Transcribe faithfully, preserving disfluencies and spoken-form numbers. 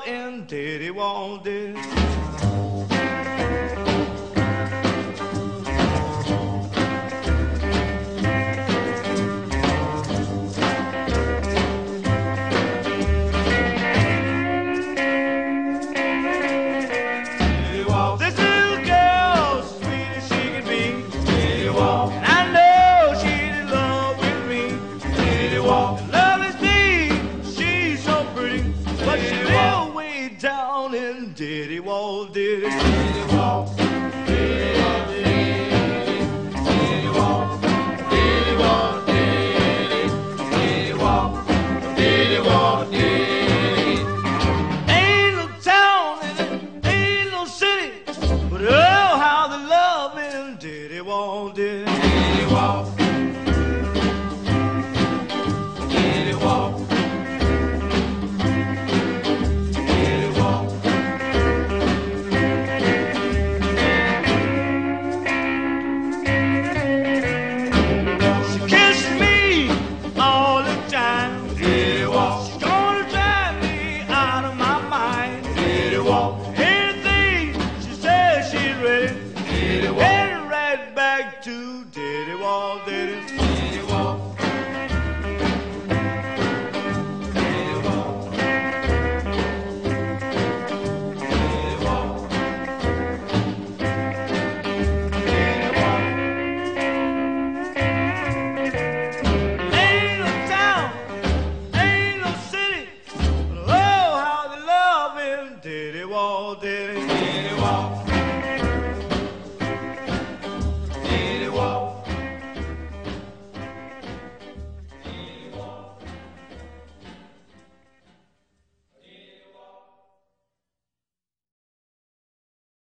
out and Diddy Walt did. This little girl, sweet as she can be, Diddy Walt. And I know she's in love with me, Diddy Walt. Love is me, she's so pretty, but she live way down in Diddy Walt, Diddy. Diddy Walt, Diddy Walt, Diddy Walt, Diddy Walt, Diddy Walt, Diddy Walt, Diddy. Ain't no town and it ain't no city, but oh, how the love in Diddy Walt, Diddy. Diddy Walt, Diddy Walt, Diddy Walt. She kissed me all the time, Diddy Walt. She's gonna drive me out of my mind, Diddy Walt. Anything she says she's ready, Diddy Walt. Headed right back to Diddy Walt, Diddy. Diddy Walt, Diddy Walt, Diddy Walt, Diddy Walt. Ain't no town, ain't no city, but oh, how they love him, Diddy Walt, Diddy. Diddy Walt.